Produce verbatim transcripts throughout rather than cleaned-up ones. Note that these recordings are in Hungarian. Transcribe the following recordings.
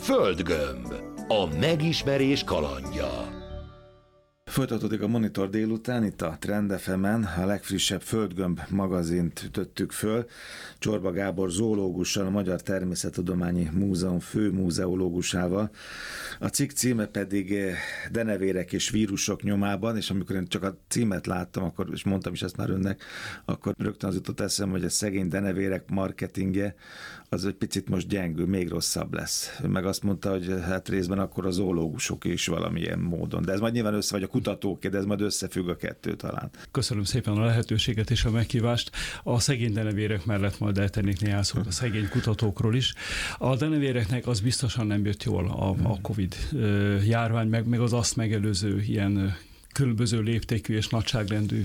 Földgömb. A megismerés kalandja. Folytatódik a Monitor délután, itt a Trend ef emen, a legfrissebb Földgömb magazint ütöttük föl. Csorba Gábor zoológussal, a Magyar Természettudományi Múzeum főmúzeológusával. A cikk címe pedig Denevérek és vírusok nyomában, és amikor én csak a címet láttam, akkor, és mondtam is ezt már önnek, akkor rögtön az jutott eszem, hogy a szegény denevérek marketingje az egy picit most gyengül, még rosszabb lesz. Ő meg azt mondta, hogy hát részben akkor a zoológusok is valamilyen módon. De ez majd nyilván össze, vagy a kutatók, de ez majd összefügg a kettő talán. Köszönöm szépen a lehetőséget és a meghívást. A szegény denevérek mellett majd eltennék néhány szót a szegény kutatókról is. A denevéreknek az biztosan nem jött jól a, a Covid járvány, meg, meg az azt megelőző ilyen különböző léptékű és nagyságrendű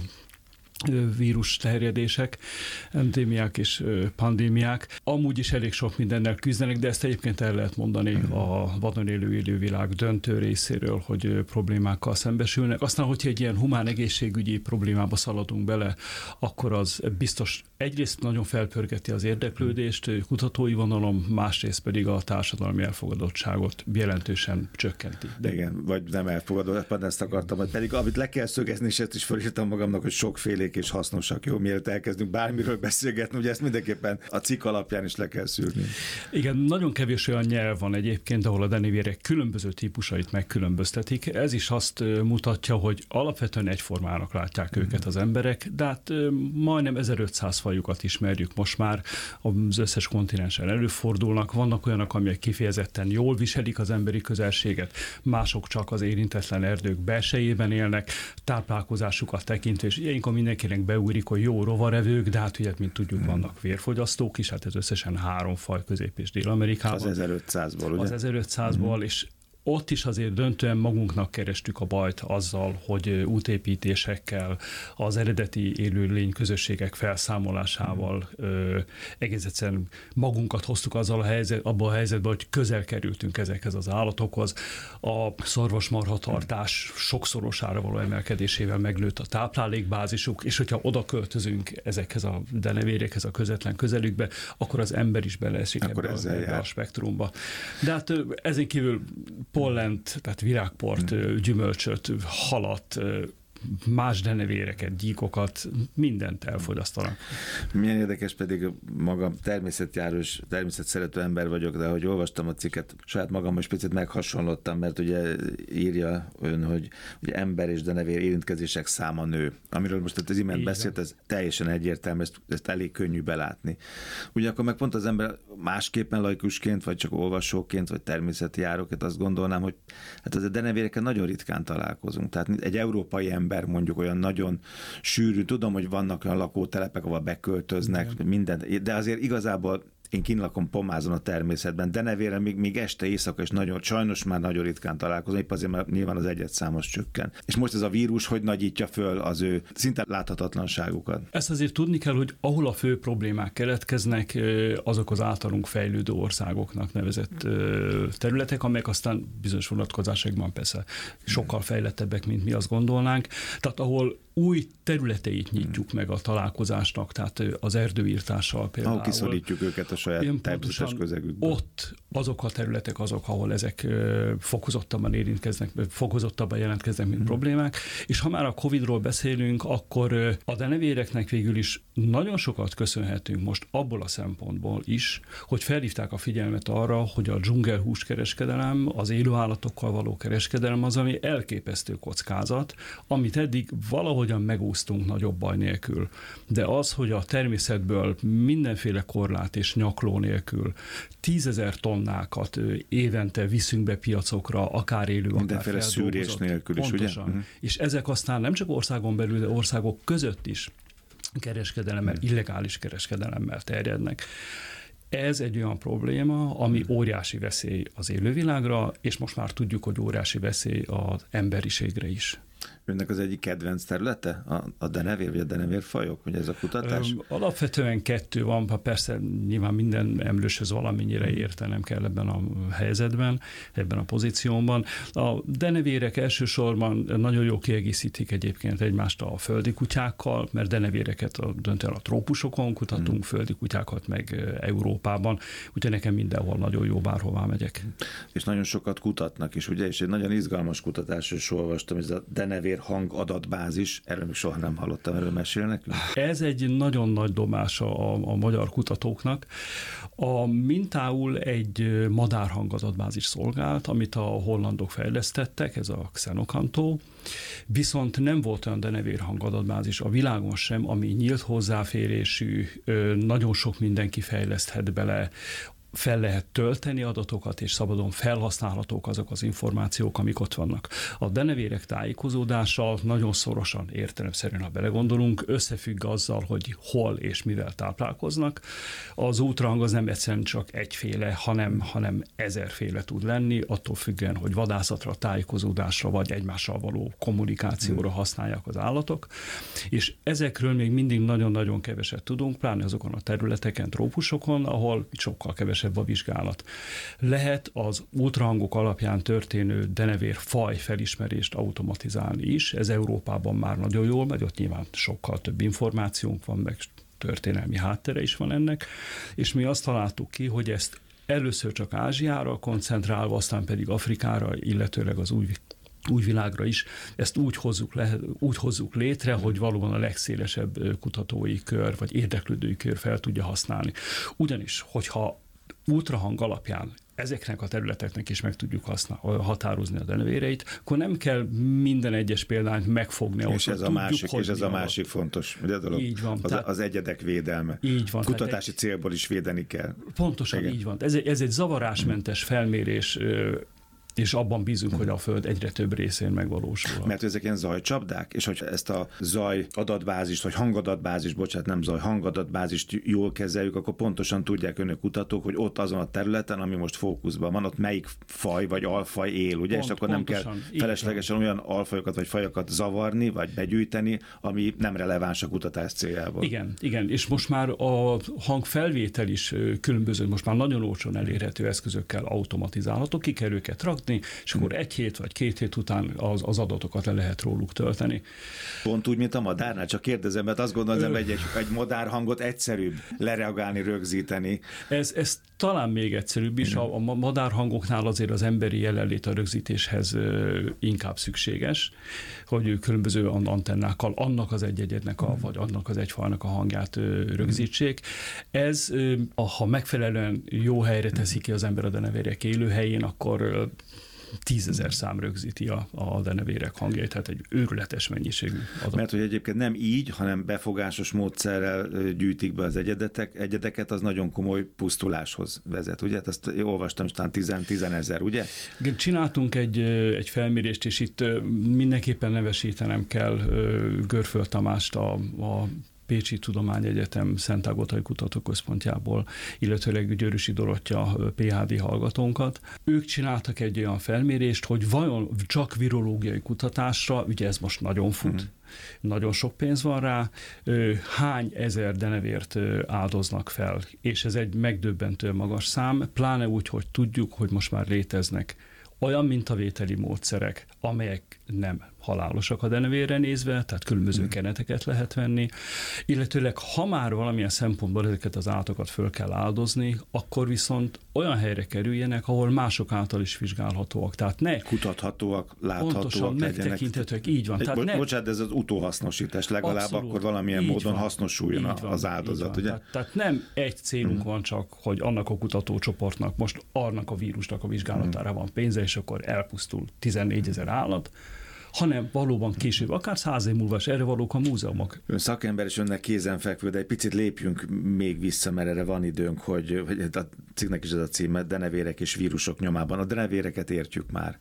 vírus terjedések, endémiák és pandémiák. Amúgy is elég sok mindennel küzdenek, de ezt egyébként el lehet mondani a vadon élő élővilág döntő részéről, hogy problémákkal szembesülnek. Aztán, hogyha egy ilyen humán egészségügyi problémába szaladunk bele, akkor az biztos egyrészt nagyon felpörgeti az érdeklődést kutatói vonalon, másrészt pedig a társadalmi elfogadottságot jelentősen csökkenti. De igen, vagy nem elfogadott, ezt akartam, hogy pedig amit le kell szögezni, és ezt is felírtam magamnak, hogy sokféle és hasznosak, jó, mielőtt elkezdünk bármiről beszélgetni, ugye ezt mindenképpen a cikk alapján is le kell szűrni. Igen, nagyon kevés olyan nyelv van egyébként, ahol a denevérek különböző típusait megkülönböztetik. Ez is azt mutatja, hogy alapvetően egyformának látják mm. őket az emberek, de hát majdnem ezerötszáz fajukat ismerjük most már, az összes kontinensen előfordulnak, vannak olyanok, amelyek kifejezetten jól viselik az emberi közelséget, mások csak az érintetlen erdők belsejében élnek, táplálkozásukat tekintve, és ilyenkor mindenkinek beugrik, hogy jó rovarevők, de hát ugye, mint tudjuk, vannak vérfogyasztók is, hát ez összesen három faj Közép- és Dél-Amerikában. Az ezerötszázból, ugye? Az ezerötszázból, mm. és ott is azért döntően magunknak kerestük a bajt azzal, hogy útépítésekkel, az eredeti élőlény közösségek felszámolásával mm. ö, egész egyszerűen magunkat hoztuk azzal a helyzet, abban a helyzetben, hogy közel kerültünk ezekhez az állatokhoz. A szarvasmarhatartás sokszorosára való emelkedésével megnőtt a táplálékbázisuk, és hogyha oda költözünk ezekhez a denevérekhez a közvetlen közelükbe, akkor az ember is beleesik ebbe, ebbe a spektrumba. De hát ezen kívül pollent, tehát virágport, hmm. gyümölcsöt, halat, más denevéreket, gyíkokat, mindent elfogyasztanak. Milyen érdekes, pedig maga természetjárós, természetszerető ember vagyok, de ahogy olvastam a cikket, saját magam is picit meghasonlottam, mert ugye írja ön, hogy ugye ember és denevér érintkezések száma nő. Amiről most az imént beszélt, ez teljesen egyértelmű, ezt, ezt elég könnyű belátni. Ugye akkor meg pont az ember másképpen laikusként, vagy csak olvasóként, vagy természetjáróként azt gondolnám, hogy hát az a denevérekkel nagyon ritkán találkozunk. Tehát egy európai ember mondjuk olyan nagyon sűrű, tudom, hogy vannak olyan lakótelepek, ahol beköltöznek, igen. minden, de azért igazából én kint lakom Pomázon a természetben, denevére még, még este, éjszaka is nagyon, sajnos már nagyon ritkán találkozom, épp azért, mert nyilván az egyedszámos csökken. És most ez a vírus hogy nagyítja föl az ő szinte láthatatlanságukat? Ezt azért tudni kell, hogy ahol a fő problémák keletkeznek, azok az általunk fejlődő országoknak nevezett területek, amelyek aztán bizonyos vonatkozásokban persze sokkal fejlettebbek, mint mi azt gondolnánk. Tehát ahol új területeit nyitjuk meg a találkozásnak, tehát az erdőírtással például. Ahol kiszorítjuk őket a saját természetes közegükből. Ott azok a területek azok, ahol ezek fokozottabban érintkeznek, fokozottabban jelentkeznek, mint hmm. problémák, és ha már a Covidról beszélünk, akkor a denevéreknek végül is nagyon sokat köszönhetünk most abból a szempontból is, hogy felhívták a figyelmet arra, hogy a dzsungelhúskereskedelem, az élőállatokkal való kereskedelem az, ami elképesztő kockázat, amit eddig valahogyan megúsztunk nagyobb baj nélkül. De az, hogy a természetből mindenféle korlát és nyakló nélkül tízezer tonnákat évente viszünk be piacokra, akár élő, akár feldolgozott. Szűrés nélkül is, pontosan. Ugye? Uh-huh. És ezek aztán nem csak országon belül, de országok között is kereskedelemmel, uh-huh. illegális kereskedelemmel terjednek. Ez egy olyan probléma, ami óriási veszély az élővilágra, és most már tudjuk, hogy óriási veszély az emberiségre is. Önnek az egyik kedvenc területe a, a denevér, vagy a denevérfajok, vagy ez a kutatás? Alapvetően kettő van, persze nyilván minden emlőshöz valamennyire értenem kell ebben a helyzetben, ebben a pozíciómban. A denevérek elsősorban nagyon jól kiegészítik egyébként egymást a földi kutyákkal, mert denevéreket a, döntően a trópusokon kutatunk, hmm. földi kutyákat meg Európában, úgyhogy nekem mindenhol nagyon jó, bárhová megyek. És nagyon sokat kutatnak is, ugye, és egy nagyon izgalmas kutatásról is olvastam, ez a denevér hangadatbázis, erről még soha nem hallottam, erről mesél nekünk? Ez egy nagyon nagy domása a, a magyar kutatóknak. A mintául egy madárhangadatbázis szolgált, amit a hollandok fejlesztettek, ez a Xenocanto, viszont nem volt olyan denevér hangadatbázis a világon sem, ami nyílt hozzáférésű, nagyon sok mindenki fejleszthet bele, fel lehet tölteni adatokat, és szabadon felhasználhatók azok az információk, amik ott vannak. A denevérek tájékozódása nagyon szorosan, értelemszerűen, ha belegondolunk, összefügg azzal, hogy hol és mivel táplálkoznak. Az útrahang az nem egyszerűen csak egyféle, hanem, hanem ezerféle tud lenni, attól függően, hogy vadászatra, tájékozódásra, vagy egymással való kommunikációra használják az állatok. És ezekről még mindig nagyon-nagyon keveset tudunk, pláne azokon a területeken, trópusokon, ahol sokkal kevesebb a vizsgálat. Lehet az ultrahangok alapján történő denevér faj felismerést automatizálni is. Ez Európában már nagyon jól megy, ott nyilván sokkal több információnk van, meg történelmi háttere is van ennek, és mi azt találtuk ki, hogy ezt először csak Ázsiára koncentrálva, aztán pedig Afrikára, illetőleg az új új világra is, ezt úgy hozzuk, le, úgy hozzuk létre, hogy valóban a legszélesebb kutatói kör, vagy érdeklődői kör fel tudja használni. Ugyanis, hogyha ultrahang alapján ezeknek a területeknek is meg tudjuk használ, határozni a denevéreit, akkor nem kell minden egyes példányt megfogni. És ez, a másik, és ez a másik fontos dolog. Így van. Az, tehát, az egyedek védelme. Így van. Kutatási egy, célból is védeni kell. Pontosan igen. Így van. Ez egy, ez egy zavarásmentes felmérés, és abban bízunk, hogy a Föld egyre több részén megvalósul. Mert ezek ilyen zajcsapdák, és hogyha ezt a zaj adatbázist, vagy hangadatbázist, bocsánat, nem zaj, hangadatbázist jól kezeljük, akkor pontosan tudják önök kutatók, hogy ott azon a területen, ami most fókuszban van, ott melyik faj vagy alfaj él, ugye? Pont, és akkor nem kell feleslegesen olyan alfajokat vagy fajokat zavarni, vagy begyűjteni, ami nem releváns a kutatás céljából. Igen, igen, és most már a hangfelvétel is különböző, most már nagyon olcsón elérhető eszközökkel automatizálható, ki kell őket rakni, és akkor egy hét vagy két hét után az, az adatokat le lehet róluk tölteni. Pont úgy, mint a madárnál, csak kérdezem, mert azt gondolom, hogy egy, egy madár hangot egyszerűbb lereagálni, rögzíteni. Ez, ez talán még egyszerűbb is, a, a madárhangoknál azért az emberi jelenlét a rögzítéshez inkább szükséges, hogy különböző antennákkal annak az egy-egyednek, a, vagy annak az egy fajnak a hangját rögzítsék. Ez, ha megfelelően jó helyre teszi ki az ember a denevérek élőhelyén, akkor tízezer szám rögzíti a, a denevérek hangjait, tehát egy őrületes mennyiségű adat. Mert hogy egyébként nem így, hanem befogásos módszerrel gyűjtik be az egyedetek, egyedeket, az nagyon komoly pusztuláshoz vezet, ugye? Ezt olvastam, talán tíz-tízenezer, ugye? Csináltunk egy, egy felmérést, és itt mindenképpen nevesítenem kell Görföld Tamást, a, a Pécsi Tudományegyetem Szent Ágotai Kutatóközpontjából, illetőleg Győrösi Dorottya pé há dé hallgatónkat. Ők csináltak egy olyan felmérést, hogy vajon csak virológiai kutatásra, ugye ez most nagyon fut, hmm. nagyon sok pénz van rá, hány ezer denevért áldoznak fel, és ez egy megdöbbentő magas szám, pláne úgy, hogy tudjuk, hogy most már léteznek olyan mintavételi módszerek, amelyek nem halálosak a denevérre nézve, tehát különböző hmm. keneteket lehet venni, illetőleg ha már valamilyen szempontból ezeket az állatokat föl kell áldozni, akkor viszont olyan helyre kerüljenek, ahol mások által is vizsgálhatóak. Tehát ne kutathatóak, láthatóak pontosan megtekinthetőek, így van. Tehát Bo- ne, bocsánat, ez az utóhasznosítás, legalább abszolút, akkor valamilyen módon van, hasznosuljon van, az áldozat, ugye? Tehát, tehát nem egy célunk hmm. van csak, hogy annak a kutatócsoportnak most annak a vírusnak a vizsgálatára hmm. van pénze, és akkor elpusztul tizennégyezer állat, hanem valóban később, akár száz év múlva is erre valók a múzeumok. Ön szakember és önnek kézenfekvő, de egy picit lépjünk még vissza, mert erre van időnk, hogy, hogy a cikknek is ez a címe, denevérek és vírusok nyomában. A denevéreket értjük már.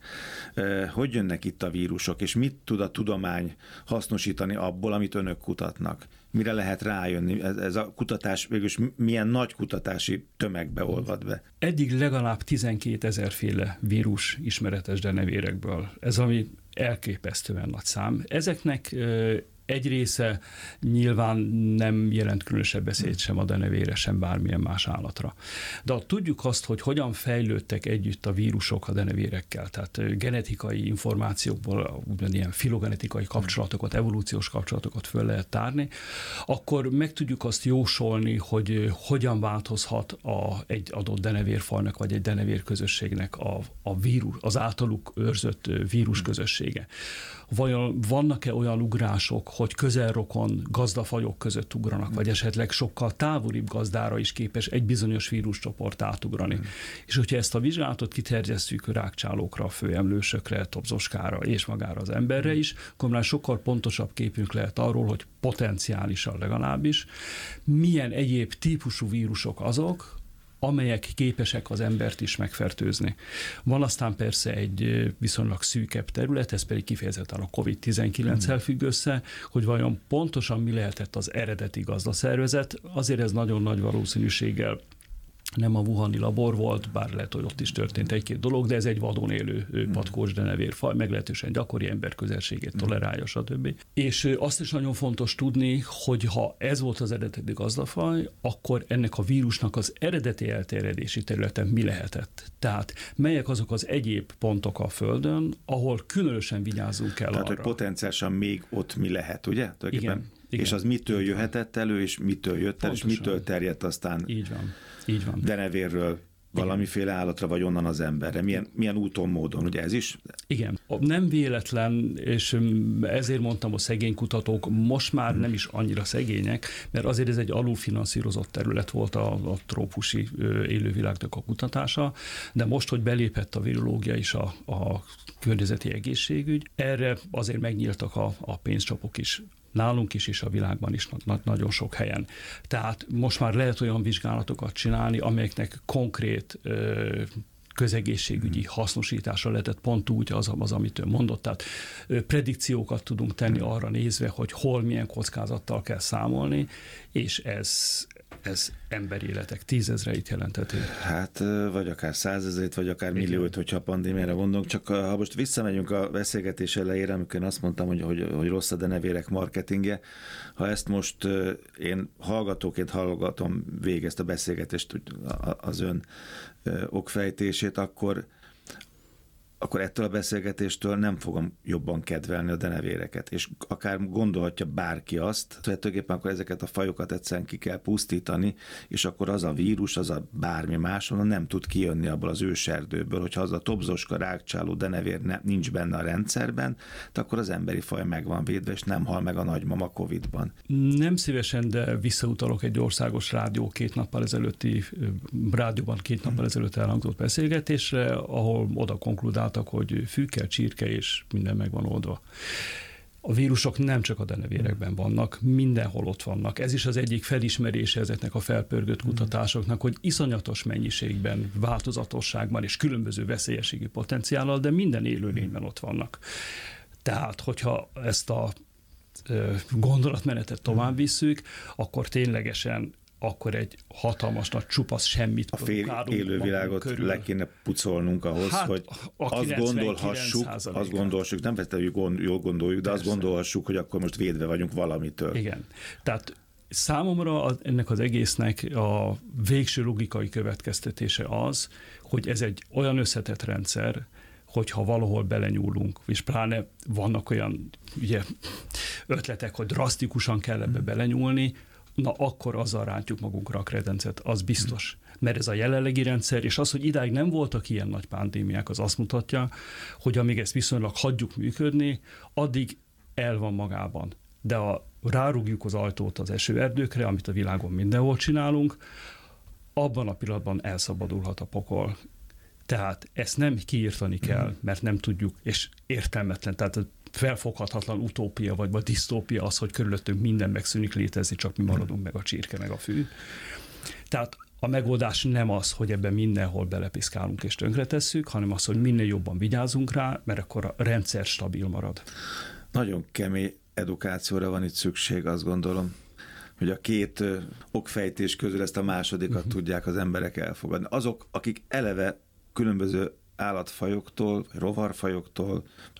Hogy jönnek itt a vírusok, és mit tud a tudomány hasznosítani abból, amit önök kutatnak? Mire lehet rájönni? Ez, ez a kutatás végülis milyen nagy kutatási tömegbe olvad be? Eddig legalább tizenkétezer féle vírus ismeretes denevérekből. Ez ami elképesztően nagy szám. Ezeknek egy része nyilván nem jelent különösebb veszélyt sem a denevére, sem bármilyen más állatra. De tudjuk azt, hogy hogyan fejlődtek együtt a vírusok a denevérekkel, tehát genetikai információkból ilyen filogenetikai kapcsolatokat, evolúciós kapcsolatokat föl lehet tárni, akkor meg tudjuk azt jósolni, hogy hogyan változhat a, egy adott denevérfajnak, vagy egy denevérközösségnek a, a vírus, az általuk őrzött vírusközössége. Vajon vannak-e olyan ugrások, hogy közelrokon gazdafajok között ugranak, vagy esetleg sokkal távolibb gazdára is képes egy bizonyos víruscsoport átugrani. Mm. És hogyha ezt a vizsgálatot kiterjesztjük rákcsálókra, főemlősökre, tobzoskára és magára az emberre is, akkor már sokkal pontosabb képünk lehet arról, hogy potenciálisan legalábbis milyen egyéb típusú vírusok azok, amelyek képesek az embert is megfertőzni. Van aztán persze egy viszonylag szűkebb terület, ez pedig kifejezetten a kovid tizenkilenccel függ össze, hogy vajon pontosan mi lehetett az eredeti gazdaszervezet. Azért ez nagyon nagy valószínűséggel nem a wuhani labor volt, bár lehet, hogy ott is történt egy-két dolog, de ez egy vadon élő patkós denevérfaj, meglehetősen gyakori, ember közelségét tolerálja, stb. És azt is nagyon fontos tudni, hogy ha ez volt az eredeti gazdafaj, akkor ennek a vírusnak az eredeti elterjedési területen mi lehetett? Tehát melyek azok az egyéb pontok a Földön, ahol különösen vigyázzunk kell Tehát, arra. hogy potenciálisan még ott mi lehet, ugye? Igen. Igen. És az mitől jöhetett elő, és mitől jött el, és mitől terjedt aztán Így van. Így van. denevérről valamiféle állatra, vagy onnan az emberre. Milyen, milyen úton, módon, ugye ez is? Igen. Nem véletlen, és ezért mondtam, a szegény kutatók most már nem is annyira szegények, mert azért ez egy alulfinanszírozott terület volt a, a trópusi élővilágnak a kutatása, de most, hogy belépett a virológia és a, a környezeti egészségügy, erre azért megnyíltak a, a pénzcsapok is. Nálunk is, és a világban is na- nagyon sok helyen. Tehát most már lehet olyan vizsgálatokat csinálni, amelyeknek konkrét ö, közegészségügyi hasznosítása lehetett pont úgy az, az amit ő mondott. Tehát ö, predikciókat tudunk tenni arra nézve, hogy hol milyen kockázattal kell számolni, és ez, ez emberéletek tízezreit jelenteti. Hát, vagy akár százezreit, vagy akár milliót, hogyha a pandémiára gondolunk. Csak ha most visszamegyünk a beszélgetés elejére, amikor én azt mondtam, hogy, hogy, hogy rossz a denevérek marketingje, ha ezt most én hallgatóként hallgatom végig ezt a beszélgetést, az ön okfejtését, akkor akkor ettől a beszélgetéstől nem fogom jobban kedvelni a denevéreket. És akár gondolhatja bárki azt, hogy tulajdonképpen akkor ezeket a fajokat egyszerűen ki kell pusztítani, és akkor az a vírus, az a bármi máson nem tud kijönni abból az őserdőből, hogyha az a tobzoska, rákcsáló denevér ne, nincs benne a rendszerben, de akkor az emberi faj meg van védve, és nem hal meg a nagymama Covidban. Nem szívesen, de visszautalok egy országos rádió két nappal ezelőtti, rádióban két nappal ezelőtt elhangzott beszélgetésre, ahol oda konkludál, hogy fűke, csirke és minden meg van oldva. A vírusok nem csak a denevérekben vannak, mindenhol ott vannak. Ez is az egyik felismerése ezeknek a felpörgött kutatásoknak, hogy iszonyatos mennyiségben, változatosságban és különböző veszélyességi potenciállal, de minden élőlényben ott vannak. Tehát, hogyha ezt a gondolatmenetet tovább visszük, akkor ténylegesen akkor egy hatalmas nagy csupasz semmit a fél élővilágot le kéne pucolnunk ahhoz, hát, hogy azt gondolhassuk, azt gondolhassuk, nem hogy gond, jól gondoljuk, de Persze. azt gondolhassuk, hogy akkor most védve vagyunk valamitől. Igen. Tehát számomra az, ennek az egésznek a végső logikai következtetése az, hogy ez egy olyan összetett rendszer, hogyha valahol belenyúlunk, és pláne vannak olyan ugye, ötletek, hogy drasztikusan kell ebbe belenyúlni, na akkor azzal rántjuk magunkra a kredencet, az biztos. Mert ez a jelenlegi rendszer, és az, hogy idáig nem voltak ilyen nagy pandémiák, az azt mutatja, hogy amíg ezt viszonylag hagyjuk működni, addig el van magában. De ha rárugjuk az ajtót az esőerdőkre, amit a világon mindenhol csinálunk, abban a pillanatban elszabadulhat a pokol. Tehát ezt nem kiírtani kell, mert nem tudjuk, és értelmetlen, tehát felfoghatatlan utópia vagy, vagy disztópia az, hogy körülöttünk minden megszűnik létezni, csak mi maradunk meg a csirke, meg a fű. Tehát a megoldás nem az, hogy ebben mindenhol belepiszkálunk és tönkretesszük, hanem az, hogy minél jobban vigyázunk rá, mert akkor a rendszer stabil marad. Nagyon kemény edukációra van itt szükség, azt gondolom, hogy a két ö, okfejtés közül ezt a másodikat uh-huh. tudják az emberek elfogadni. Azok, akik eleve különböző állatfajoktól, rovarfajoktól,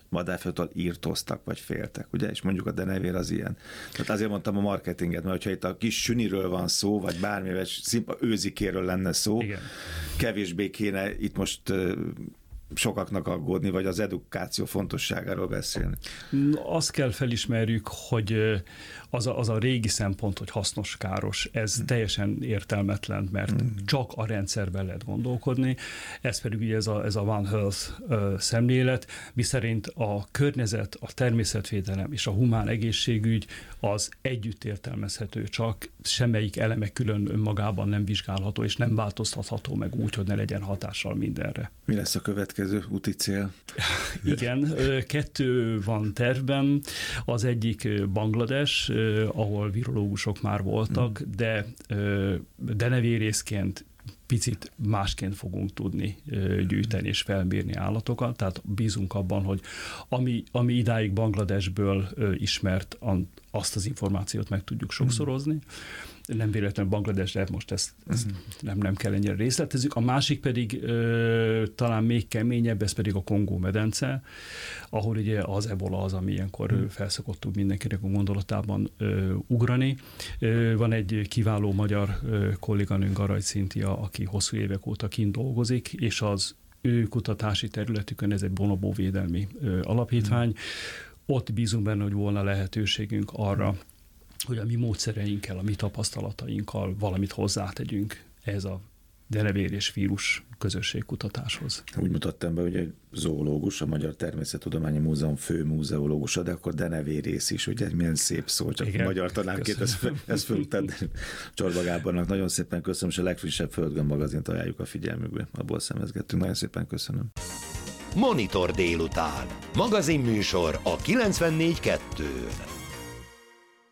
madárfajtól írtóztak, vagy féltek, ugye? És mondjuk a denevér az ilyen. Tehát azért mondtam a marketinget, mert hogyha itt a kis süniről van szó, vagy bármivel, szimpa őzikéről lenne szó, igen. Kevésbé kéne itt most sokaknak aggódni, vagy az edukáció fontosságáról beszélni. Azt kell felismerjük, hogy az a, az a régi szempont, hogy hasznos, káros, ez hmm. teljesen értelmetlen, mert hmm. csak a rendszerben lehet gondolkodni. Ez pedig ugye ez a, ez a One Health uh, szemlélet, miszerint a környezet, a természetvédelem és a humán egészségügy az együtt értelmezhető, csak semmelyik eleme külön önmagában nem vizsgálható, és nem változtatható meg úgy, hogy ne legyen hatással mindenre. Mi lesz a következő úti cél? Igen, kettő van tervben. Az egyik Banglades, ahol virológusok már voltak, mm. de denevérészként picit másként fogunk tudni gyűjteni és felmérni állatokat, tehát bízunk abban, hogy ami, ami idáig Bangladesből ismert, azt az információt meg tudjuk sokszorozni. Nem véletlenül Banglades, de most ezt, ezt nem, nem kell ennyire részletezzük. A másik pedig ö, talán még keményebb, ez pedig a Kongó-medence, ahol ugye az ebola az, ami ilyenkor mm. felszokottuk mindenkinek a gondolatában ö, ugrani. Ö, van egy kiváló magyar ö, kolléganőnk, Garay Szintia, aki hosszú évek óta kint dolgozik, és az ő kutatási területükön ez egy bonobóvédelmi ö, alapítvány. Mm. Ott bízunk benne, hogy volna lehetőségünk arra, hogy a mi módszereinkkel, a mi tapasztalatainkkal valamit hozzátegyünk ehhez a denevér és vírus közösségkutatáshoz. Úgy mutattam be, hogy egy zoológus, a Magyar Természettudományi Múzeum fő múzeológusa, de akkor denevérész is, ugye milyen szép szó, csak igen, magyar tanárként ezt, ezt föltenni. Csorba Gábornak nagyon szépen köszönöm, és a legfrissebb Földgömb magazint ajánljuk a figyelmükbe. Abból szemezgettünk. Nagyon szépen köszönöm. Monitor délután. Magazinműsor a kilencvennégy kettőn.